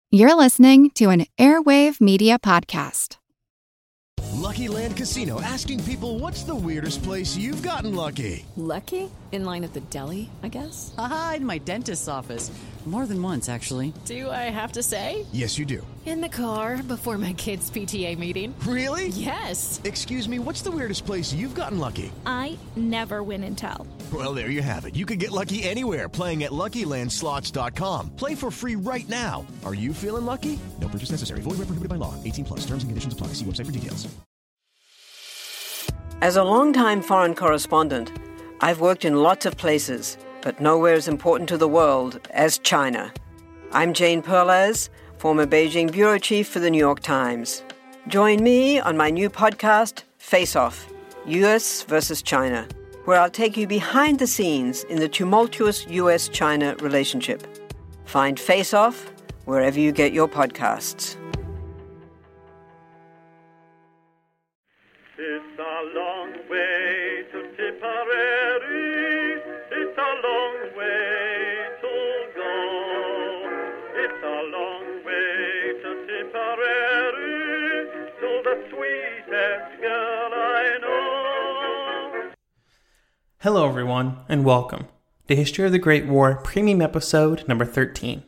You're listening to an Airwave Media Podcast. Lucky Land Casino, asking people, what's the weirdest place you've gotten lucky? Lucky? In line at the deli, I guess? Aha, in my dentist's office. More than once, actually. Do I have to say? Yes, you do. In the car before my kids' PTA meeting. Really? Yes. Excuse me, what's the weirdest place you've gotten lucky? I never win and tell. Well, there you have it. You can get lucky anywhere, playing at LuckyLandSlots.com. Play for free right now. Are you feeling lucky? No purchase necessary. Void where prohibited by law. 18+. Terms and conditions apply. See website for details. As a longtime foreign correspondent, I've worked in lots of places, but nowhere as important to the world as China. I'm Jane Perlez, former Beijing bureau chief for the New York Times. Join me on my new podcast, Face Off, U.S. versus China, where I'll take you behind the scenes in the tumultuous U.S.-China relationship. Find Face Off wherever you get your podcasts. It's a long way to Tipperary. It's a long way to go. It's a long way to Tipperary, to the sweetest girl I know. Hello everyone, and welcome to History of the Great War Premium Episode number 13.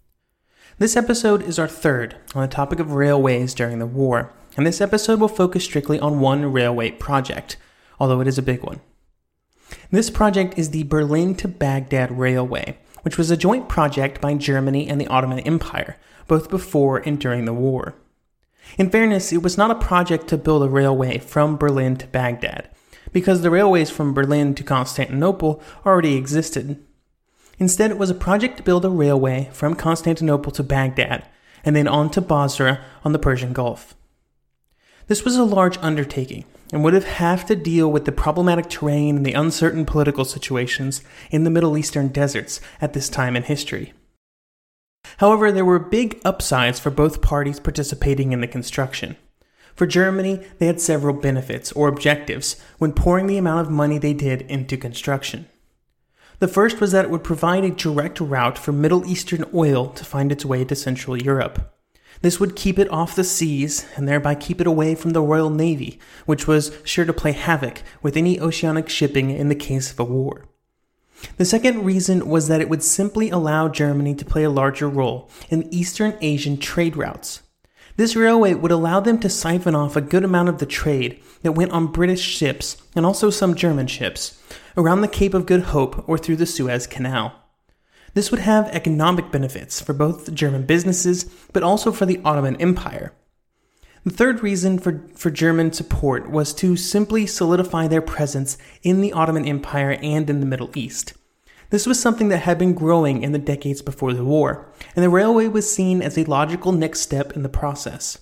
This episode is our third on the topic of railways during the war, and this episode will focus strictly on one railway project, although it is a big one. This project is the Berlin to Baghdad Railway, which was a joint project by Germany and the Ottoman Empire, both before and during the war. In fairness, it was not a project to build a railway from Berlin to Baghdad, because the railways from Berlin to Constantinople already existed. Instead, it was a project to build a railway from Constantinople to Baghdad, and then on to Basra on the Persian Gulf. This was a large undertaking, and would have to deal with the problematic terrain and the uncertain political situations in the Middle Eastern deserts at this time in history. However, there were big upsides for both parties participating in the construction. For Germany, they had several benefits or objectives when pouring the amount of money they did into construction. The first was that it would provide a direct route for Middle Eastern oil to find its way to Central Europe. This would keep it off the seas, and thereby keep it away from the Royal Navy, which was sure to play havoc with any oceanic shipping in the case of a war. The second reason was that it would simply allow Germany to play a larger role in Eastern Asian trade routes. This railway would allow them to siphon off a good amount of the trade that went on British ships, and also some German ships, around the Cape of Good Hope or through the Suez Canal. This would have economic benefits for both the German businesses, but also for the Ottoman Empire. The third reason for German support was to simply solidify their presence in the Ottoman Empire and in the Middle East. This was something that had been growing in the decades before the war, and the railway was seen as a logical next step in the process.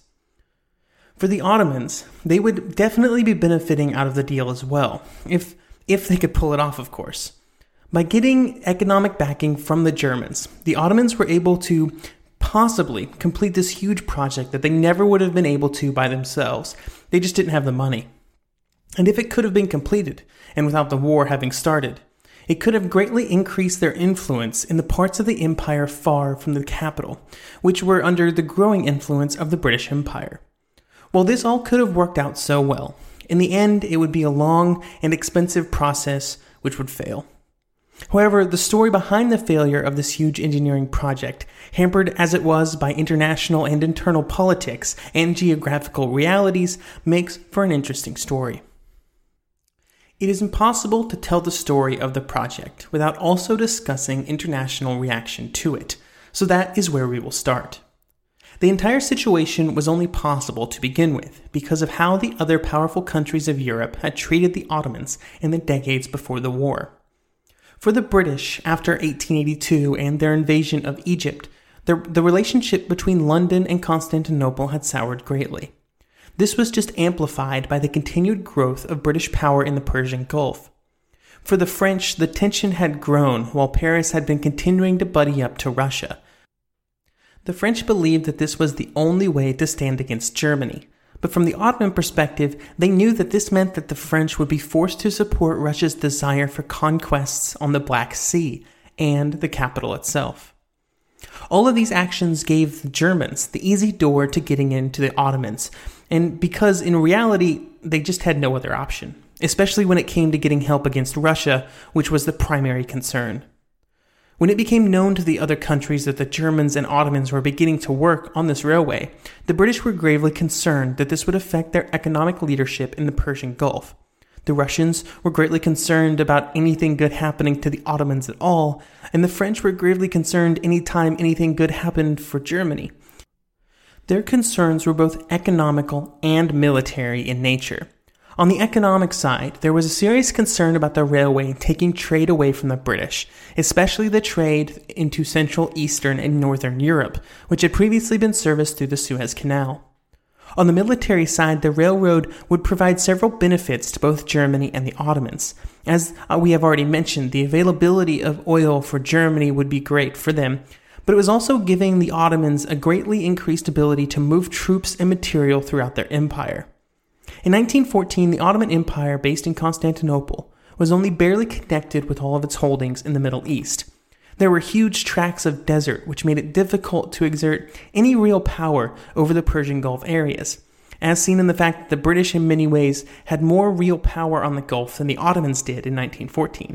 For the Ottomans, they would definitely be benefiting out of the deal as well, if they could pull it off, of course. By getting economic backing from the Germans, the Ottomans were able to possibly complete this huge project that they never would have been able to by themselves. They just didn't have the money. And if it could have been completed, and without the war having started, it could have greatly increased their influence in the parts of the empire far from the capital, which were under the growing influence of the British Empire. While this all could have worked out so well, in the end it would be a long and expensive process which would fail. However, the story behind the failure of this huge engineering project, hampered as it was by international and internal politics and geographical realities, makes for an interesting story. It is impossible to tell the story of the project without also discussing international reaction to it, so that is where we will start. The entire situation was only possible to begin with because of how the other powerful countries of Europe had treated the Ottomans in the decades before the war. For the British, after 1882 and their invasion of Egypt, the relationship between London and Constantinople had soured greatly. This was just amplified by the continued growth of British power in the Persian Gulf. For the French, the tension had grown while Paris had been continuing to buddy up to Russia. The French believed that this was the only way to stand against Germany, but from the Ottoman perspective, they knew that this meant that the French would be forced to support Russia's desire for conquests on the Black Sea and the capital itself. All of these actions gave the Germans the easy door to getting into the Ottomans, and because in reality, they just had no other option, especially when it came to getting help against Russia, which was the primary concern. When it became known to the other countries that the Germans and Ottomans were beginning to work on this railway, the British were gravely concerned that this would affect their economic leadership in the Persian Gulf. The Russians were greatly concerned about anything good happening to the Ottomans at all, and the French were gravely concerned anytime anything good happened for Germany. Their concerns were both economical and military in nature. On the economic side, there was a serious concern about the railway taking trade away from the British, especially the trade into Central, Eastern, and Northern Europe, which had previously been serviced through the Suez Canal. On the military side, the railroad would provide several benefits to both Germany and the Ottomans. As we have already mentioned, the availability of oil for Germany would be great for them, but it was also giving the Ottomans a greatly increased ability to move troops and material throughout their empire. In 1914, the Ottoman Empire, based in Constantinople, was only barely connected with all of its holdings in the Middle East. There were huge tracts of desert, which made it difficult to exert any real power over the Persian Gulf areas, as seen in the fact that the British in many ways had more real power on the Gulf than the Ottomans did in 1914.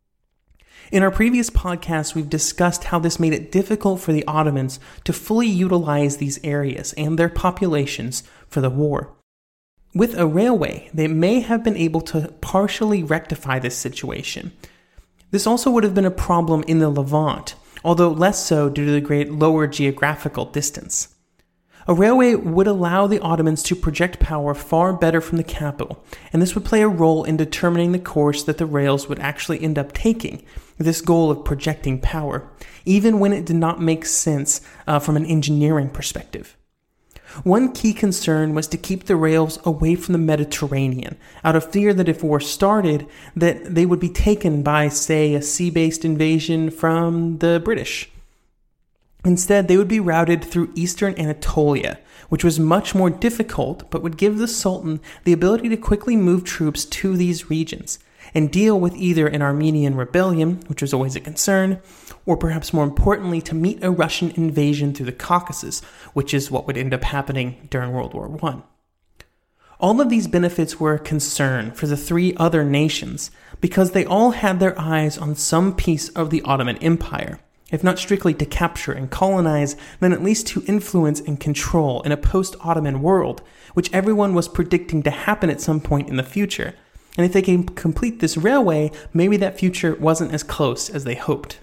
In our previous podcast, we've discussed how this made it difficult for the Ottomans to fully utilize these areas and their populations for the war. With a railway, they may have been able to partially rectify this situation. This also would have been a problem in the Levant, although less so due to the great lower geographical distance. A railway would allow the Ottomans to project power far better from the capital, and this would play a role in determining the course that the rails would actually end up taking, this goal of projecting power, even when it did not make sense from an engineering perspective. One key concern was to keep the rails away from the Mediterranean, out of fear that if war started, that they would be taken by, say, a sea-based invasion from the British. Instead, they would be routed through eastern Anatolia, which was much more difficult, but would give the Sultan the ability to quickly move troops to these regions and deal with either an Armenian rebellion, which was always a concern, or perhaps more importantly, to meet a Russian invasion through the Caucasus, which is what would end up happening during World War I. All of these benefits were a concern for the three other nations because they all had their eyes on some piece of the Ottoman Empire, if not strictly to capture and colonize, then at least to influence and control in a post-Ottoman world, which everyone was predicting to happen at some point in the future. And if they can complete this railway, maybe that future wasn't as close as they hoped.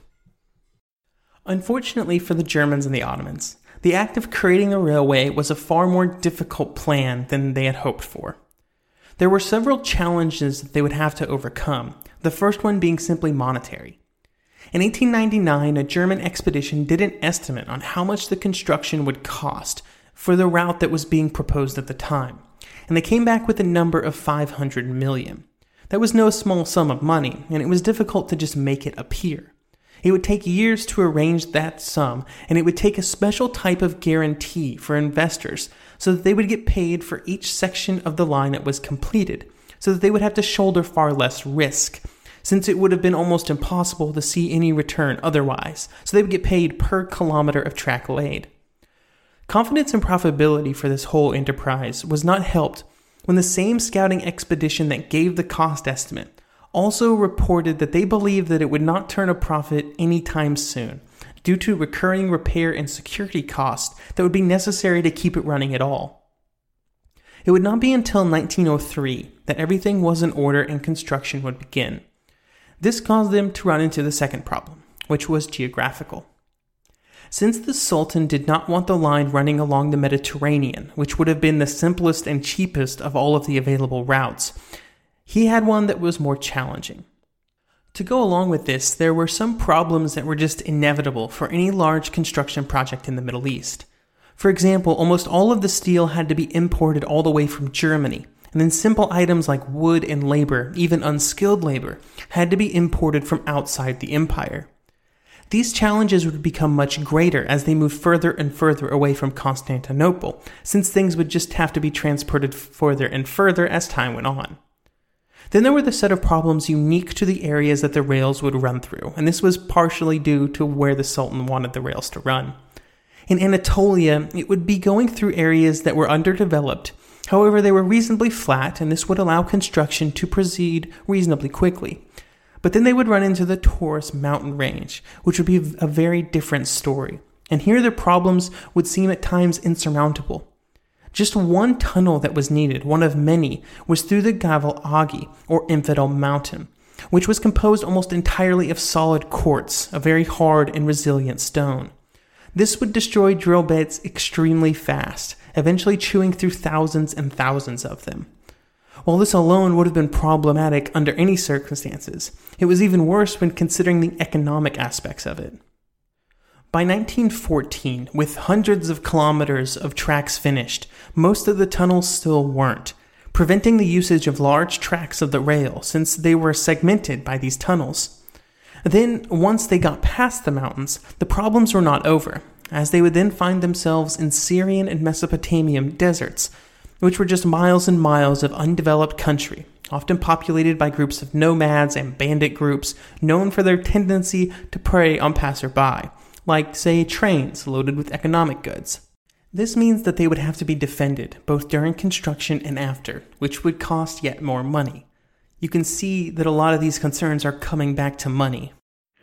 Unfortunately for the Germans and the Ottomans, the act of creating the railway was a far more difficult plan than they had hoped for. There were several challenges that they would have to overcome, the first one being simply monetary. In 1899, a German expedition did an estimate on how much the construction would cost for the route that was being proposed at the time, and they came back with a number of 500 million. That was no small sum of money, and it was difficult to just make it appear. It would take years to arrange that sum, and it would take a special type of guarantee for investors so that they would get paid for each section of the line that was completed, so that they would have to shoulder far less risk, since it would have been almost impossible to see any return otherwise, so they would get paid per kilometer of track laid. Confidence and profitability for this whole enterprise was not helped when the same scouting expedition that gave the cost estimate also reported that they believed that it would not turn a profit anytime soon, due to recurring repair and security costs that would be necessary to keep it running at all. It would not be until 1903 that everything was in order and construction would begin. This caused them to run into the second problem, which was geographical. Since the Sultan did not want the line running along the Mediterranean, which would have been the simplest and cheapest of all of the available routes, he had one that was more challenging. To go along with this, there were some problems that were just inevitable for any large construction project in the Middle East. For example, almost all of the steel had to be imported all the way from Germany, and then simple items like wood and labor, even unskilled labor, had to be imported from outside the empire. These challenges would become much greater as they moved further and further away from Constantinople, since things would just have to be transported further and further as time went on. Then there were the set of problems unique to the areas that the rails would run through, and this was partially due to where the Sultan wanted the rails to run. In Anatolia, it would be going through areas that were underdeveloped. However, they were reasonably flat, and this would allow construction to proceed reasonably quickly. But then they would run into the Taurus mountain range, which would be a very different story. And here the problems would seem at times insurmountable. Just one tunnel that was needed, one of many, was through the Jabal Agi, or Infidel Mountain, which was composed almost entirely of solid quartz, a very hard and resilient stone. This would destroy drill bits extremely fast, eventually chewing through thousands and thousands of them. While this alone would have been problematic under any circumstances, it was even worse when considering the economic aspects of it. By 1914, with hundreds of kilometers of tracks finished, most of the tunnels still weren't, preventing the usage of large tracts of the rail since they were segmented by these tunnels. Then, once they got past the mountains, the problems were not over, as they would then find themselves in Syrian and Mesopotamian deserts, which were just miles and miles of undeveloped country, often populated by groups of nomads and bandit groups known for their tendency to prey on passerby, like, say, trains loaded with economic goods. This means that they would have to be defended, both during construction and after, which would cost yet more money. You can see that a lot of these concerns are coming back to money.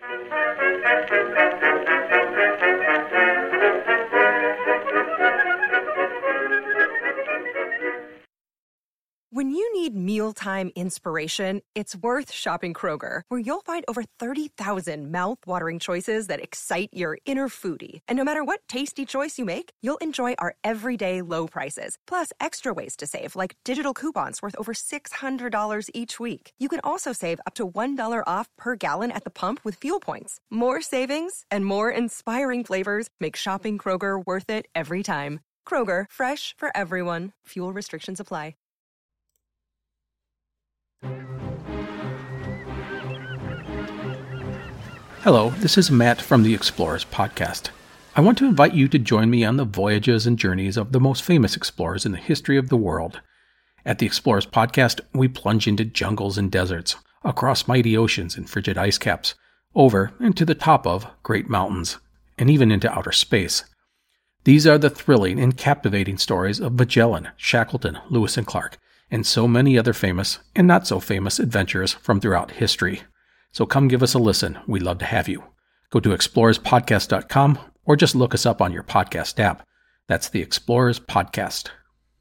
When you need mealtime inspiration, it's worth shopping Kroger, where you'll find over 30,000 mouth-watering choices that excite your inner foodie. And no matter what tasty choice you make, you'll enjoy our everyday low prices, plus extra ways to save, like digital coupons worth over $600 each week. You can also save up to $1 off per gallon at the pump with fuel points. More savings and more inspiring flavors make shopping Kroger worth it every time. Kroger, fresh for everyone. Fuel restrictions apply. Hello, this is Matt from the Explorers Podcast. I want to invite you to join me on the voyages and journeys of the most famous explorers in the history of the world. At the Explorers Podcast, we plunge into jungles and deserts, across mighty oceans and frigid ice caps, over and to the top of great mountains, and even into outer space. These are the thrilling and captivating stories of Magellan, Shackleton, Lewis and Clark, and so many other famous and not so famous adventurers from throughout history. So come give us a listen. We'd love to have you. Go to explorerspodcast.com or just look us up on your podcast app. That's the Explorers Podcast.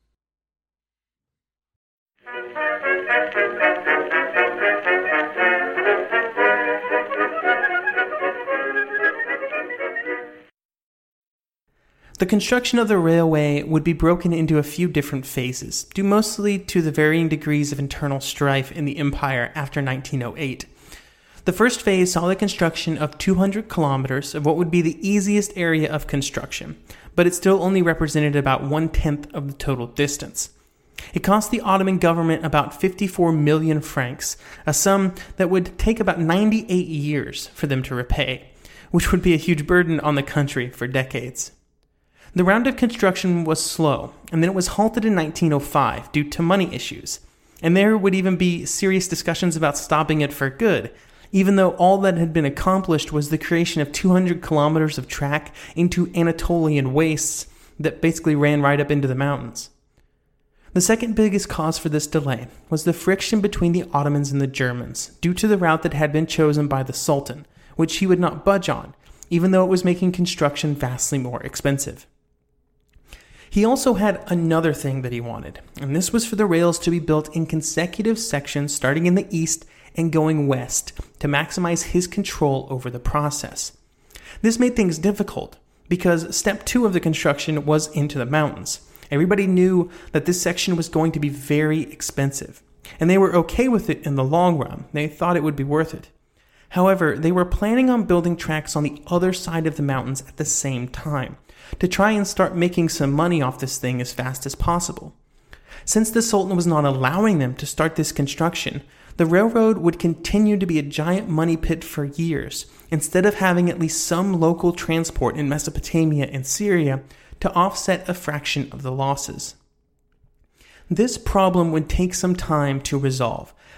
The construction of the railway would be broken into a few different phases, due mostly to the varying degrees of internal strife in the empire after 1908. The first phase saw the construction of 200 kilometers of what would be the easiest area of construction, but it still only represented about 1/10 of the total distance. It cost the Ottoman government about 54 million francs, a sum that would take about 98 years for them to repay, which would be a huge burden on the country for decades. The round of construction was slow, and then it was halted in 1905 due to money issues, and there would even be serious discussions about stopping it for good, even though all that had been accomplished was the creation of 200 kilometers of track into Anatolian wastes that basically ran right up into the mountains. The second biggest cause for this delay was the friction between the Ottomans and the Germans, due to the route that had been chosen by the Sultan, which he would not budge on, even though it was making construction vastly more expensive. He also had another thing that he wanted, and this was for the rails to be built in consecutive sections starting in the east and going west to maximize his control over the process. This made things difficult because step 2 of the construction was into the mountains. Everybody knew that this section was going to be very expensive, and they were okay with it in the long run. They thought it would be worth it. However, they were planning on building tracks on the other side of the mountains at the same time, to try and start making some money off this thing as fast as possible. Since the Sultan was not allowing them to start this construction, the railroad would continue to be a giant money pit for years, instead of having at least some local transport in Mesopotamia and Syria to offset a fraction of the losses. This problem would take some time to resolve,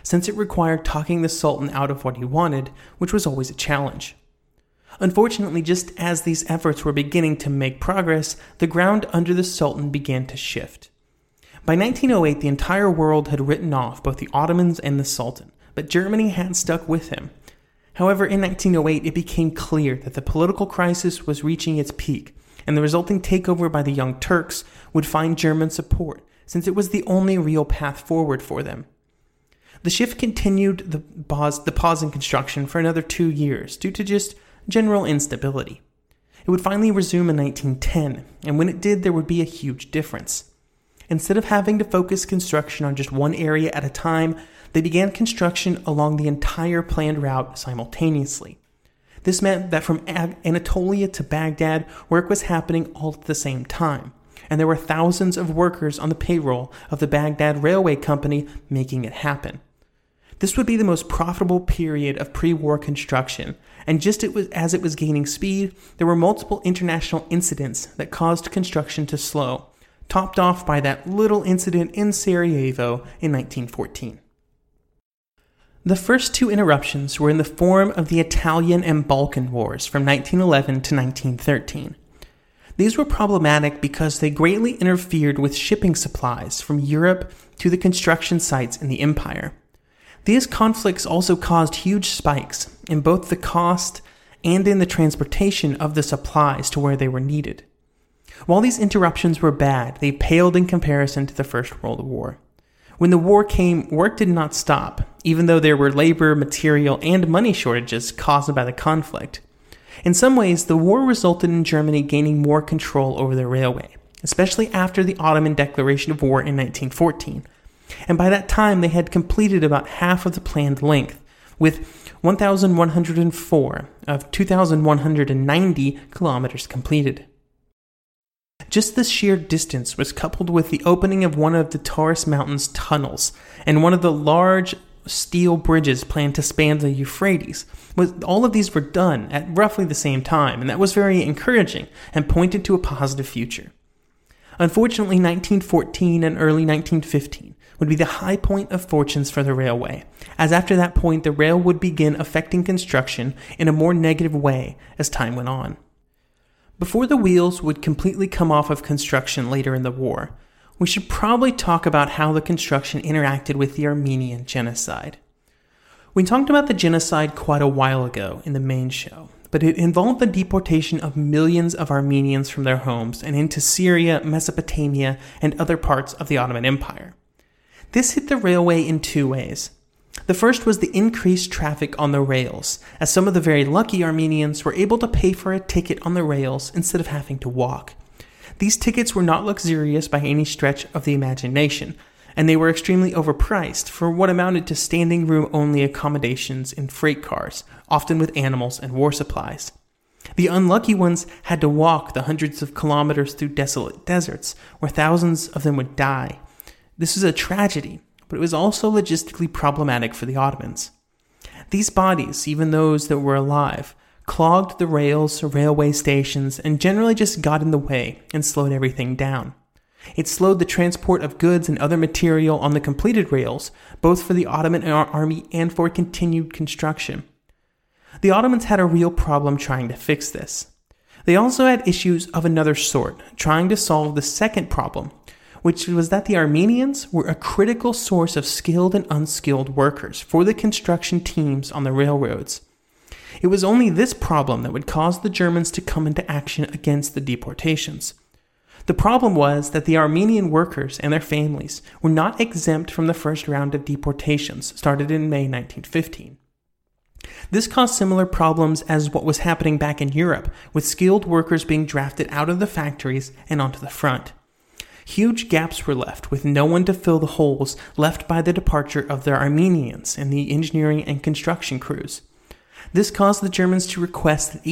since it required talking the Sultan out of what he wanted, which was always a challenge. Unfortunately, just as these efforts were beginning to make progress, the ground under the Sultan began to shift. By 1908, the entire world had written off both the Ottomans and the Sultan, but Germany had stuck with him. However, in 1908, it became clear that the political crisis was reaching its peak, and the resulting takeover by the Young Turks would find German support, since it was the only real path forward for them. The shift continued the pause in construction for another 2 years due to just general instability. It would finally resume in 1910, and when it did, there would be a huge difference. Instead of having to focus construction on just one area at a time, they began construction along the entire planned route simultaneously. This meant that from Anatolia to Baghdad, work was happening all at the same time, and there were thousands of workers on the payroll of the Baghdad Railway Company making it happen. This would be the most profitable period of pre-war construction, and just as it was gaining speed, there were multiple international incidents that caused construction to slow, topped off by that little incident in Sarajevo in 1914. The first two interruptions were in the form of the Italian and Balkan Wars from 1911 to 1913. These were problematic because they greatly interfered with shipping supplies from Europe to the construction sites in the empire. These conflicts also caused huge spikes in both the cost and in the transportation of the supplies to where they were needed. While these interruptions were bad, they paled in comparison to the First World War. When the war came, work did not stop, even though there were labor, material, and money shortages caused by the conflict. In some ways, the war resulted in Germany gaining more control over the railway, especially after the Ottoman declaration of war in 1914. And by that time, they had completed about half of the planned length, with 1,104 of 2,190 kilometers completed. Just the sheer distance was coupled with the opening of one of the Taurus Mountains tunnels and one of the large steel bridges planned to span the Euphrates. All of these were done at roughly the same time, and that was very encouraging and pointed to a positive future. Unfortunately, 1914 and early 1915 would be the high point of fortunes for the railway, as after that point the rail would begin affecting construction in a more negative way as time went on. Before the wheels would completely come off of construction later in the war, we should probably talk about how the construction interacted with the Armenian genocide. We talked about the genocide quite a while ago in the main show, but it involved the deportation of millions of Armenians from their homes and into Syria, Mesopotamia, and other parts of the Ottoman Empire. This hit the railway in two ways. The first was the increased traffic on the rails, as some of the very lucky Armenians were able to pay for a ticket on the rails instead of having to walk. These tickets were not luxurious by any stretch of the imagination, and they were extremely overpriced for what amounted to standing room only accommodations in freight cars, often with animals and war supplies. The unlucky ones had to walk the hundreds of kilometers through desolate deserts, where thousands of them would die. This was a tragedy, but it was also logistically problematic for the Ottomans. These bodies, even those that were alive, clogged the rails, railway stations, and generally just got in the way and slowed everything down. It slowed the transport of goods and other material on the completed rails, both for the Ottoman army and for continued construction. The Ottomans had a real problem trying to fix this. They also had issues of another sort, trying to solve the second problem, which was that the Armenians were a critical source of skilled and unskilled workers for the construction teams on the railroads. It was only this problem that would cause the Germans to come into action against the deportations. The problem was that the Armenian workers and their families were not exempt from the first round of deportations started in May 1915. This caused similar problems as what was happening back in Europe, with skilled workers being drafted out of the factories and onto the front. Huge gaps were left, with no one to fill the holes left by the departure of the Armenians and the engineering and construction crews. This caused the Germans to request that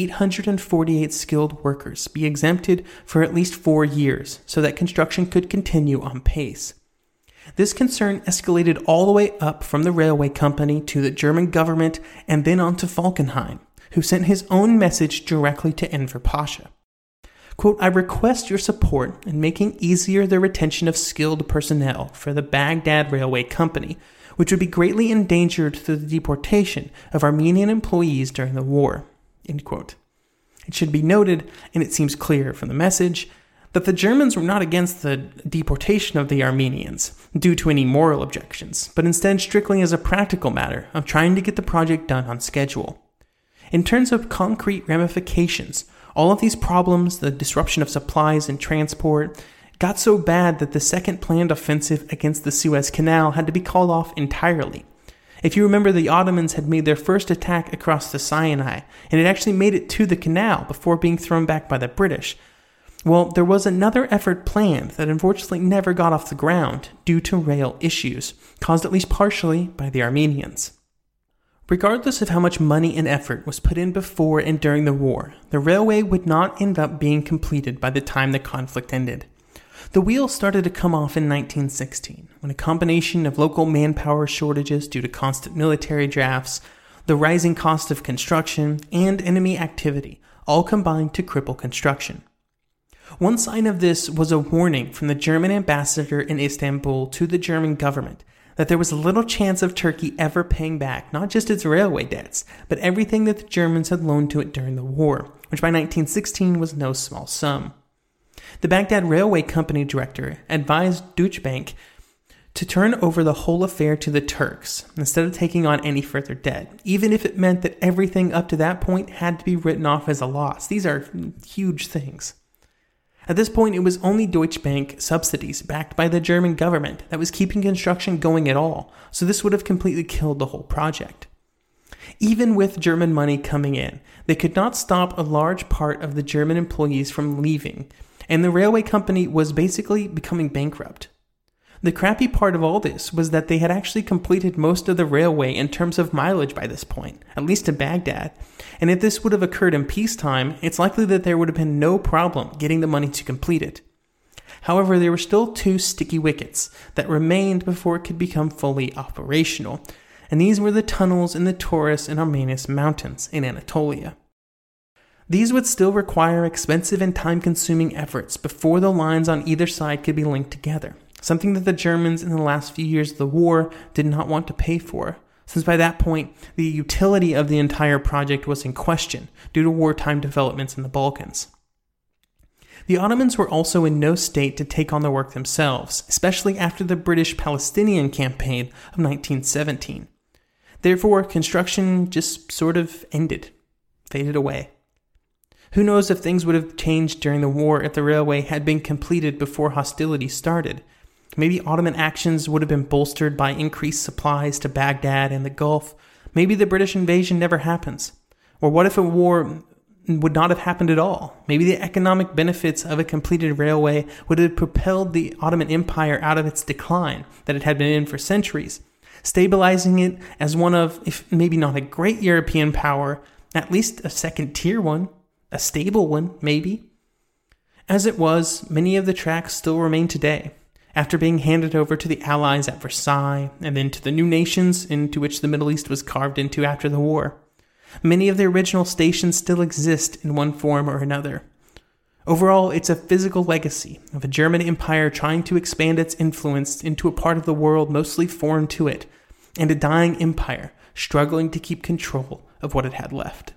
848 skilled workers be exempted for at least 4 years so that construction could continue on pace. This concern escalated all the way up from the railway company to the German government and then on to Falkenhayn, who sent his own message directly to Enver Pasha. Quote, "I request your support in making easier the retention of skilled personnel for the Baghdad Railway Company, which would be greatly endangered through the deportation of Armenian employees during the war." End quote. It should be noted, and it seems clear from the message, that the Germans were not against the deportation of the Armenians due to any moral objections, but instead strictly as a practical matter of trying to get the project done on schedule. In terms of concrete ramifications, all of these problems, the disruption of supplies and transport, got so bad that the second planned offensive against the Suez Canal had to be called off entirely. If you remember, the Ottomans had made their first attack across the Sinai, and it actually made it to the canal before being thrown back by the British. Well, there was another effort planned that unfortunately never got off the ground due to rail issues, caused at least partially by the Armenians. Regardless of how much money and effort was put in before and during the war, the railway would not end up being completed by the time the conflict ended. The wheels started to come off in 1916, when a combination of local manpower shortages due to constant military drafts, the rising cost of construction, and enemy activity all combined to cripple construction. One sign of this was a warning from the German ambassador in Istanbul to the German government that there was little chance of Turkey ever paying back not just its railway debts, but everything that the Germans had loaned to it during the war, which by 1916 was no small sum. The Baghdad Railway Company director advised Deutsche Bank to turn over the whole affair to the Turks instead of taking on any further debt, even if it meant that everything up to that point had to be written off as a loss. These are huge things. At this point, it was only Deutsche Bank subsidies backed by the German government that was keeping construction going at all, so this would have completely killed the whole project. Even with German money coming in, they could not stop a large part of the German employees from leaving, and the railway company was basically becoming bankrupt. The crappy part of all this was that they had actually completed most of the railway in terms of mileage by this point, at least to Baghdad, and if this would have occurred in peacetime, it's likely that there would have been no problem getting the money to complete it. However, there were still two sticky wickets that remained before it could become fully operational, and these were the tunnels in the Taurus and Armanus mountains in Anatolia. These would still require expensive and time-consuming efforts before the lines on either side could be linked together, something that the Germans in the last few years of the war did not want to pay for, since by that point, the utility of the entire project was in question due to wartime developments in the Balkans. The Ottomans were also in no state to take on the work themselves, especially after the British-Palestinian campaign of 1917. Therefore, construction just sort of ended, faded away. Who knows if things would have changed during the war if the railway had been completed before hostilities started. Maybe Ottoman actions would have been bolstered by increased supplies to Baghdad and the Gulf. Maybe the British invasion never happens. Or what if a war would not have happened at all? Maybe the economic benefits of a completed railway would have propelled the Ottoman Empire out of its decline that it had been in for centuries, stabilizing it as one of, if maybe not a great European power, at least a second-tier one, a stable one, maybe. As it was, many of the tracks still remain today, after being handed over to the Allies at Versailles, and then to the new nations into which the Middle East was carved into after the war. Many of the original stations still exist in one form or another. Overall, it's a physical legacy of a German empire trying to expand its influence into a part of the world mostly foreign to it, and a dying empire struggling to keep control of what it had left.